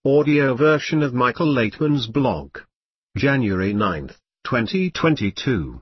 audio version of Michael Laitman's blog. January 9, 2022.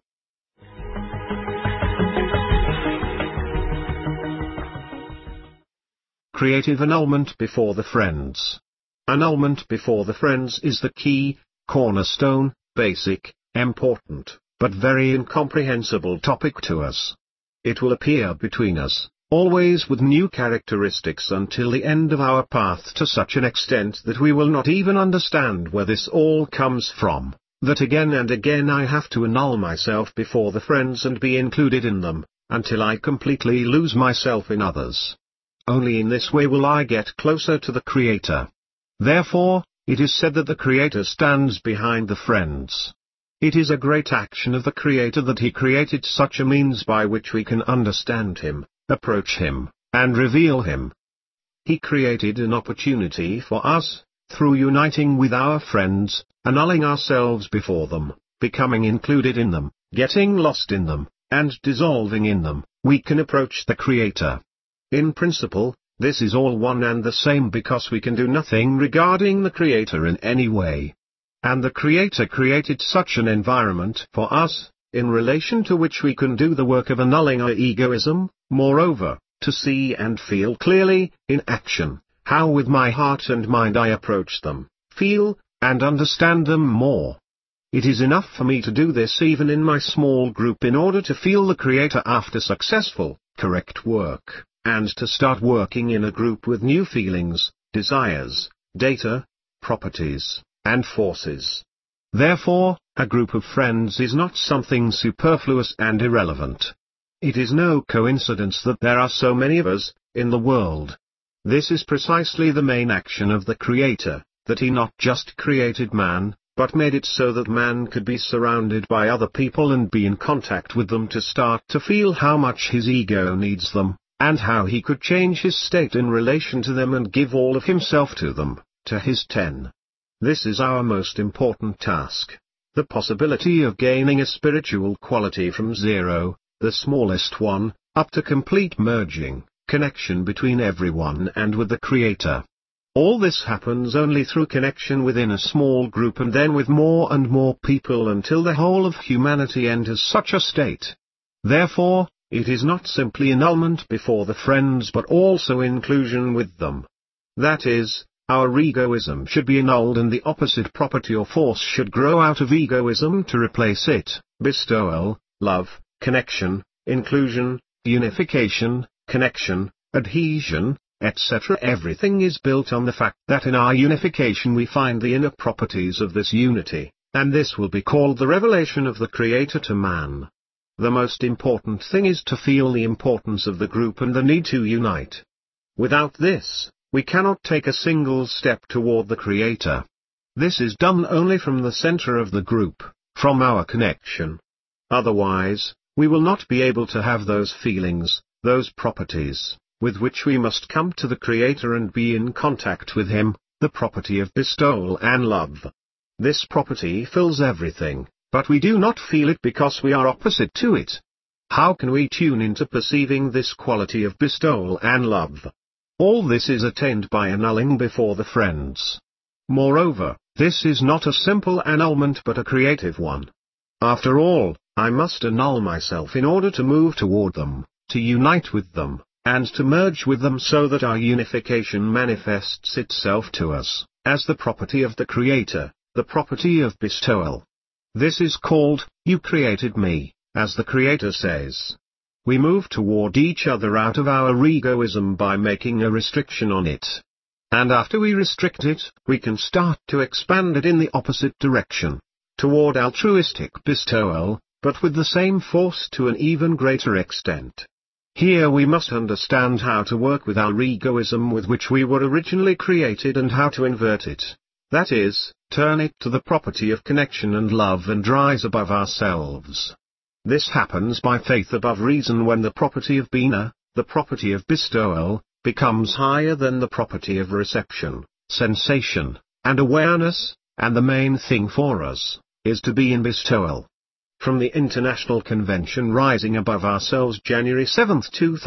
Creative annulment before the friends. Annulment before the friends is the key, cornerstone, basic, important, but very incomprehensible topic to us. It will appear between us, always with new characteristics until the end of our path, to such an extent that we will not even understand where this all comes from, that again and again I have to annul myself before the friends and be included in them, until I completely lose myself in others. Only in this way will I get closer to the Creator. Therefore, it is said that the Creator stands behind the friends. It is a great action of the Creator that He created such a means by which we can understand Him, approach Him, and reveal Him. He created an opportunity for us, through uniting with our friends, annulling ourselves before them, becoming included in them, getting lost in them, and dissolving in them, we can approach the Creator. In principle, this is all one and the same, because we can do nothing regarding the Creator in any way. And the Creator created such an environment for us, in relation to which we can do the work of annulling our egoism, moreover, to see and feel clearly, in action, how with my heart and mind I approach them, feel, and understand them more. It is enough for me to do this even in my small group in order to feel the Creator after successful, correct work, and to start working in a group with new feelings, desires, data, properties, and forces. Therefore, a group of friends is not something superfluous and irrelevant. It is no coincidence that there are so many of us in the world. This is precisely the main action of the Creator, that He not just created man, but made it so that man could be surrounded by other people and be in contact with them to start to feel how much his ego needs them, and how he could change his state in relation to them and give all of himself to them, to his 10. This is our most important task. The possibility of gaining a spiritual quality from zero, the smallest one, up to complete merging, connection between everyone and with the Creator. All this happens only through connection within a small group and then with more and more people until the whole of humanity enters such a state. Therefore, it is not simply annulment before the friends but also inclusion with them. That is, our egoism should be annulled and the opposite property or force should grow out of egoism to replace it, bestowal, love, connection, inclusion, unification, connection, adhesion, etc. Everything is built on the fact that in our unification we find the inner properties of this unity, and this will be called the revelation of the Creator to man. The most important thing is to feel the importance of the group and the need to unite. Without this, we cannot take a single step toward the Creator. This is done only from the center of the group, from our connection. Otherwise, we will not be able to have those feelings, those properties, with which we must come to the Creator and be in contact with Him, the property of bestowal and love. This property fills everything, but we do not feel it because we are opposite to it. How can we tune into perceiving this quality of bestowal and love? All this is attained by annulling before the friends. Moreover, this is not a simple annulment but a creative one. After all, I must annul myself in order to move toward them, to unite with them, and to merge with them so that our unification manifests itself to us, as the property of the Creator, the property of bestowal. This is called, "You created me," as the Creator says. We move toward each other out of our egoism by making a restriction on it. And after we restrict it, we can start to expand it in the opposite direction, toward altruistic bestowal, but with the same force to an even greater extent. Here we must understand how to work with our egoism with which we were originally created and how to invert it. That is, turn it to the property of connection and love and rise above ourselves. This happens by faith above reason when the property of Bina, the property of bestowal, becomes higher than the property of reception, sensation, and awareness, and the main thing for us is to be in bestowal. From the International Convention Rising Above Ourselves, January 7,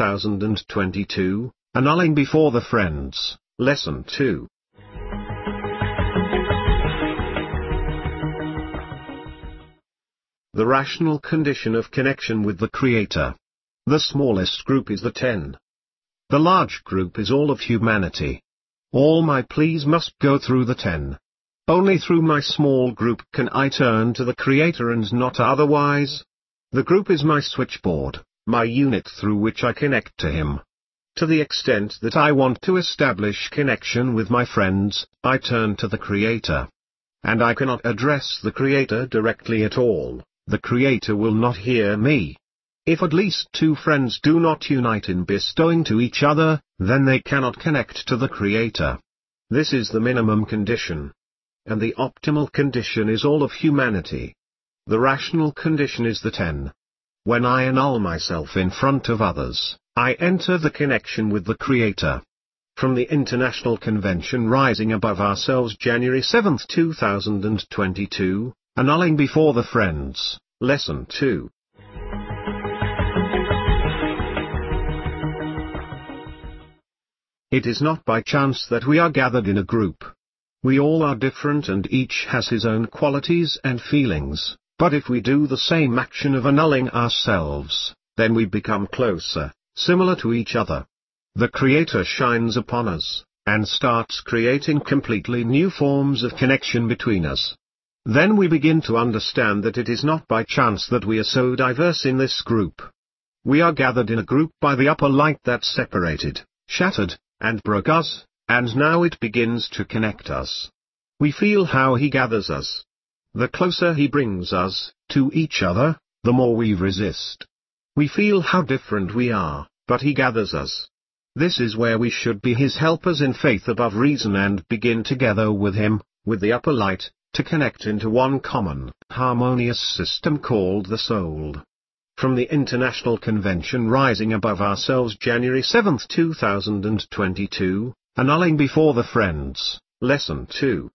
2022, Annulling Before the Friends, Lesson 2. the rational condition of connection with the Creator. The smallest group is the 10. The large group is all of humanity. All my pleas must go through the 10. Only through my small group can I turn to the Creator and not otherwise. The group is my switchboard, my unit through which I connect to Him. To the extent that I want to establish connection with my friends, I turn to the Creator. And I cannot address the Creator directly at all, the Creator will not hear me. If at least two friends do not unite in bestowing to each other, then they cannot connect to the Creator. This is the minimum condition. And the optimal condition is all of humanity. The rational condition is the 10. When I annul myself in front of others, I enter the connection with the Creator. From the International Convention Rising Above Ourselves, January 7, 2022, Annulling Before the Friends, Lesson 2. It is not by chance that we are gathered in a group. We all are different and each has his own qualities and feelings, but if we do the same action of annulling ourselves, then we become closer, similar to each other. The Creator shines upon us, and starts creating completely new forms of connection between us. Then we begin to understand that it is not by chance that we are so diverse in this group. We are gathered in a group by the upper light that separated, shattered, and broke us, and now it begins to connect us. We feel how He gathers us. The closer He brings us to each other, the more we resist. We feel how different we are, but He gathers us. This is where we should be His helpers in faith above reason and begin together with Him, with the upper light, to connect into one common, harmonious system called the soul. From the International Convention Rising Above Ourselves, January 7, 2022, Annulling Before the Friends, Lesson 2.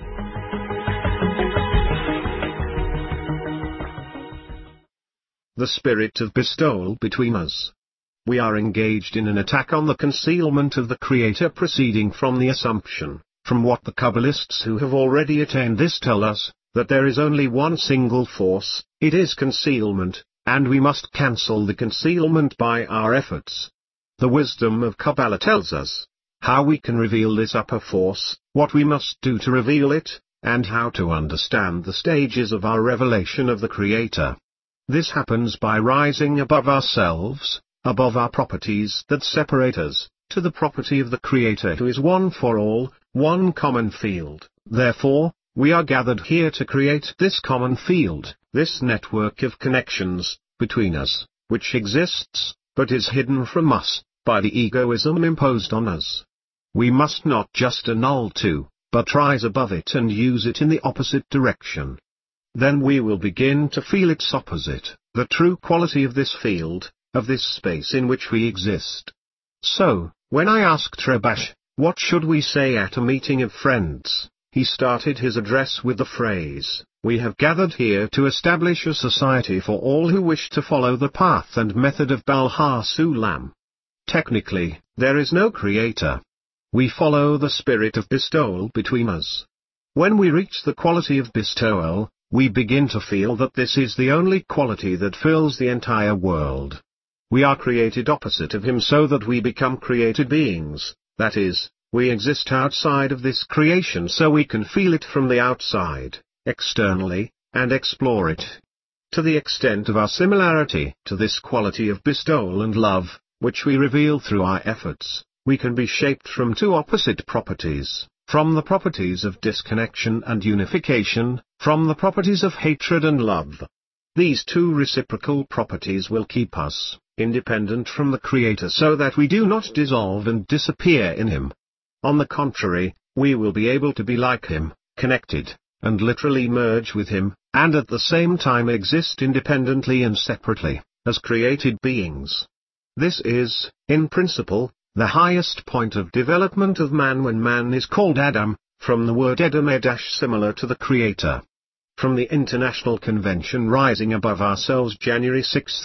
The spirit of bestowal between us. We are engaged in an attack on the concealment of the Creator proceeding from the assumption, from what the Kabbalists who have already attained this tell us, that there is only one single force, it is concealment, and we must cancel the concealment by our efforts. The wisdom of Kabbalah tells us how we can reveal this upper force, what we must do to reveal it, and how to understand the stages of our revelation of the Creator. This happens by rising above ourselves, above our properties that separate us, to the property of the Creator who is one for all, one common field. Therefore, we are gathered here to create this common field, this network of connections between us, which exists, but is hidden from us, by the egoism imposed on us. We must not just annul to, but rise above it and use it in the opposite direction. Then we will begin to feel its opposite, the true quality of this field, of this space in which we exist. So, when I asked Trebash, what should we say at a meeting of friends, he started his address with the phrase, "We have gathered here to establish a society for all who wish to follow the path and method of Baal HaSulam." Technically, there is no Creator. We follow the spirit of bestowal between us. When we reach the quality of bestowal, we begin to feel that this is the only quality that fills the entire world. We are created opposite of Him so that we become created beings, that is, we exist outside of this creation so we can feel it from the outside, externally, and explore it. To the extent of our similarity to this quality of bestowal and love, which we reveal through our efforts, we can be shaped from two opposite properties, from the properties of disconnection and unification, from the properties of hatred and love. These two reciprocal properties will keep us independent from the Creator so that we do not dissolve and disappear in Him. On the contrary, we will be able to be like Him, connected, and literally merge with Him, and at the same time exist independently and separately, as created beings. This is, in principle, the highest point of development of man when man is called Adam, from the word Edom similar to the Creator. From the International Convention Rising Above Ourselves, January 6,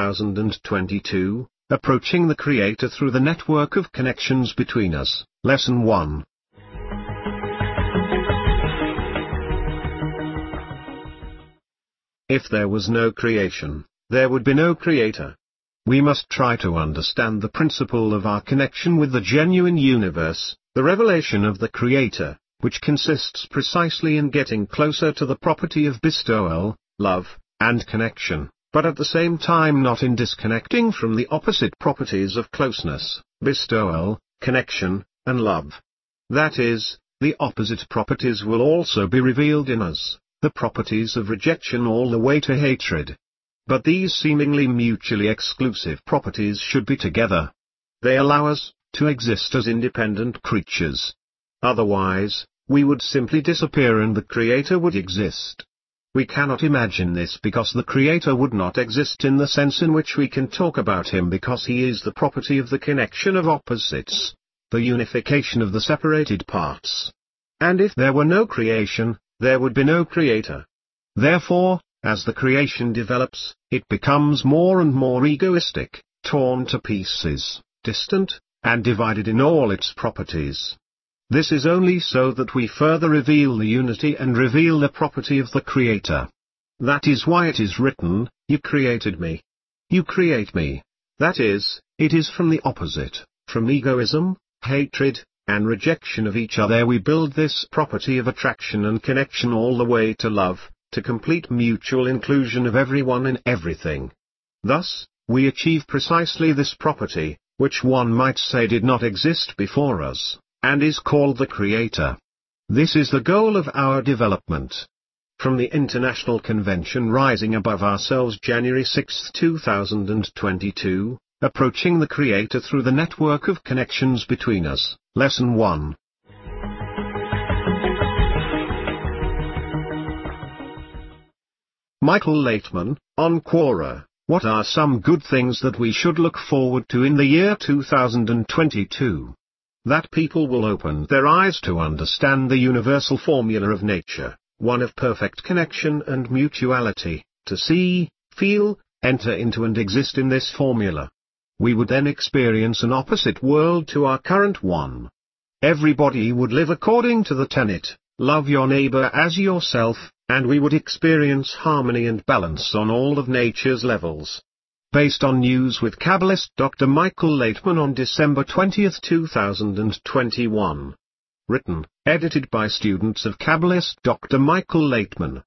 2022, Approaching the Creator through the network of connections between us, Lesson 1. If there was no creation, there would be no creator. We must try to understand the principle of our connection with the genuine universe, the revelation of the Creator, which consists precisely in getting closer to the property of bestowal, love, and connection, but at the same time not in disconnecting from the opposite properties of closeness, bestowal, connection, and love. That is, the opposite properties will also be revealed in us, the properties of rejection all the way to hatred. But these seemingly mutually exclusive properties should be together. They allow us to exist as independent creatures. Otherwise, we would simply disappear and the Creator would exist. We cannot imagine this because the Creator would not exist in the sense in which we can talk about Him, because He is the property of the connection of opposites, the unification of the separated parts. And if there were no creation, there would be no Creator. Therefore, as the creation develops, it becomes more and more egoistic, torn to pieces, distant, and divided in all its properties. This is only so that we further reveal the unity and reveal the property of the Creator. That is why it is written, "You created me. You create me." That is, it is from the opposite, from egoism, hatred, and rejection of each other we build this property of attraction and connection all the way to love, to complete mutual inclusion of everyone in everything. Thus, we achieve precisely this property, which one might say did not exist before us, and is called the Creator. This is the goal of our development. From the International Convention Rising Above Ourselves, January 6, 2022, Approaching the Creator Through the Network of Connections Between Us, Lesson 1. Michael Laitman, on Quora, what are some good things that we should look forward to in the year 2022? That people will open their eyes to understand the universal formula of nature, one of perfect connection and mutuality, to see, feel, enter into and exist in this formula. We would then experience an opposite world to our current one. Everybody would live according to the tenet, love your neighbor as yourself, and we would experience harmony and balance on all of nature's levels. Based on news with Kabbalist Dr. Michael Laitman on December 20, 2021. Written, edited by students of Kabbalist Dr. Michael Laitman.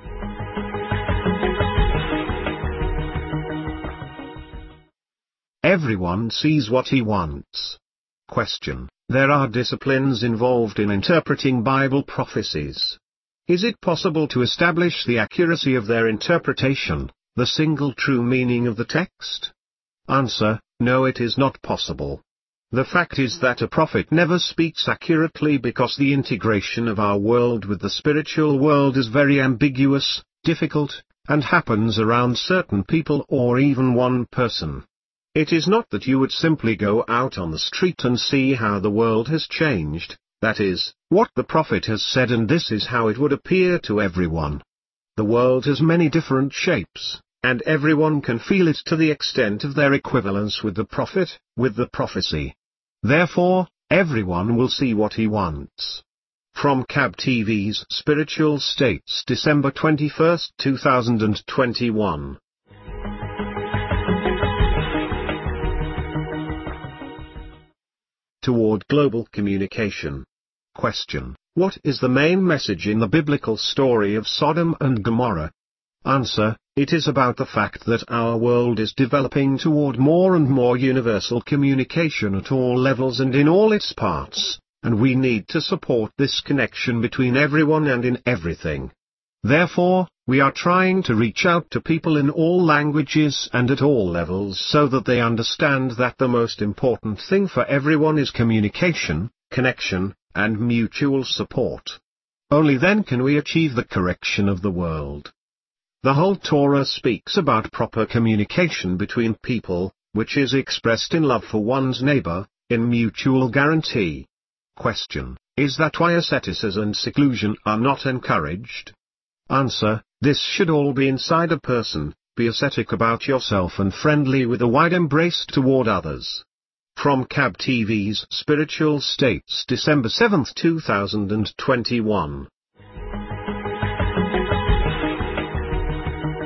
Everyone sees what he wants. Question: there are disciplines involved in interpreting Bible prophecies. Is it possible to establish the accuracy of their interpretation, the single true meaning of the text? Answer: no, it is not possible. The fact is that a prophet never speaks accurately because the integration of our world with the spiritual world is very ambiguous, difficult, and happens around certain people or even one person. It is not that you would simply go out on the street and see how the world has changed, that is, what the prophet has said and this is how it would appear to everyone. The world has many different shapes, and everyone can feel it to the extent of their equivalence with the prophet, with the prophecy. Therefore, everyone will see what he wants. From KAB TV's Spiritual States, December 21, 2021. Toward global communication. Question: what is the main message in the biblical story of Sodom and Gomorrah? Answer: it is about the fact that our world is developing toward more and more universal communication at all levels and in all its parts, and we need to support this connection between everyone and in everything. Therefore, we are trying to reach out to people in all languages and at all levels so that they understand that the most important thing for everyone is communication, connection, and mutual support. Only then can we achieve the correction of the world. The whole Torah speaks about proper communication between people, which is expressed in love for one's neighbor, in mutual guarantee. Question: is that why asceticism and seclusion are not encouraged? Answer: this should all be inside a person. Be ascetic about yourself and friendly with a wide embrace toward others. From KAB TV's Spiritual States, December 7, 2021.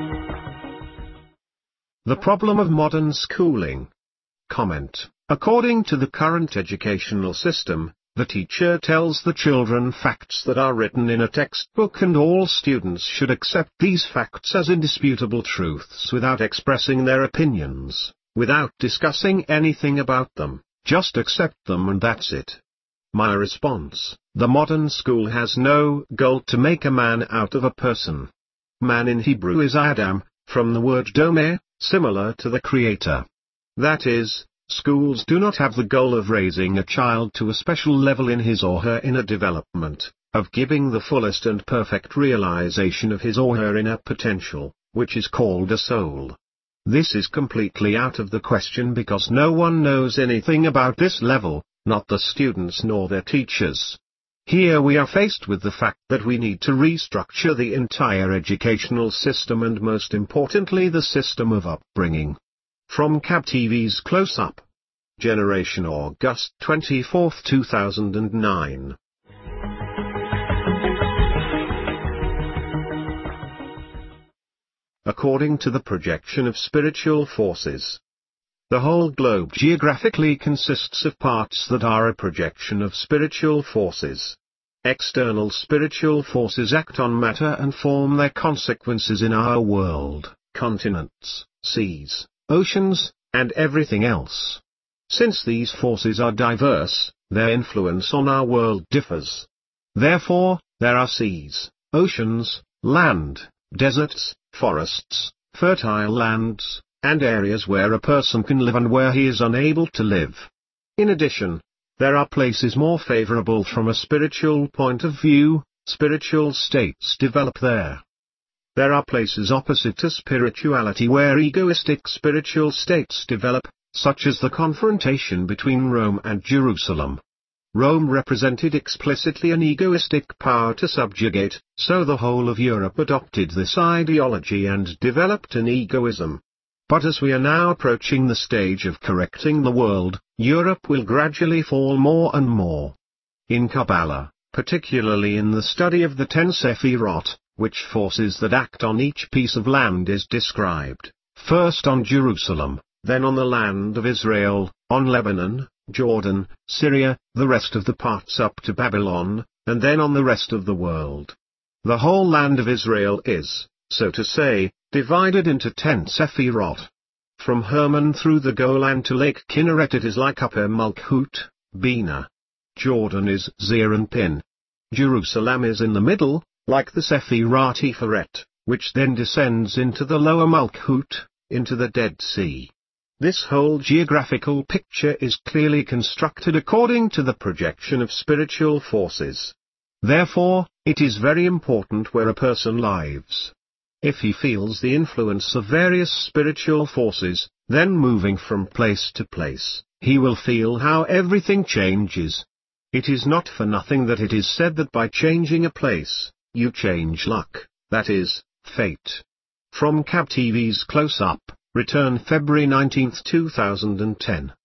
The problem of modern schooling. Comment. According to the current educational system, the teacher tells the children facts that are written in a textbook and all students should accept these facts as indisputable truths without expressing their opinions, without discussing anything about them, just accept them and that's it. My response: the modern school has no goal to make a man out of a person. Man in Hebrew is Adam, from the word domeh, similar to the Creator. That is, schools do not have the goal of raising a child to a special level in his or her inner development, of giving the fullest and perfect realization of his or her inner potential, which is called a soul. This is completely out of the question because no one knows anything about this level, not the students nor their teachers. Here we are faced with the fact that we need to restructure the entire educational system and most importantly the system of upbringing. From CAB TV's Close Up. Generation August 24, 2009. According to the projection of spiritual forces, the whole globe geographically consists of parts that are a projection of spiritual forces. External spiritual forces act on matter and form their consequences in our world, continents, seas, oceans, and everything else. Since these forces are diverse, their influence on our world differs. Therefore, there are seas, oceans, land, deserts, forests, fertile lands, and areas where a person can live and where he is unable to live. In addition, there are places more favorable from a spiritual point of view, spiritual states develop there. There are places opposite to spirituality where egoistic spiritual states develop, such as the confrontation between Rome and Jerusalem. Rome represented explicitly an egoistic power to subjugate, so the whole of Europe adopted this ideology and developed an egoism. But as we are now approaching the stage of correcting the world, Europe will gradually fall more and more. In Kabbalah, particularly in the study of the 10 Sephirot, which forces that act on each piece of land is described, first on Jerusalem, then on the land of Israel, on Lebanon, Jordan, Syria, the rest of the parts up to Babylon, and then on the rest of the world. The whole land of Israel is, so to say, divided into 10 Sephirot. From Hermon through the Golan to Lake Kinneret it is like Upper Malkut, Bina. Jordan is Zeir and Pin. Jerusalem is in the middle, like the Sephirot Tiferet, which then descends into the Lower Malkut, into the Dead Sea. This whole geographical picture is clearly constructed according to the projection of spiritual forces. Therefore, it is very important where a person lives. If he feels the influence of various spiritual forces, then moving from place to place, he will feel how everything changes. It is not for nothing that it is said that by changing a place, you change luck, that is, fate. From CAB TV's Close Up, return February 19, 2010.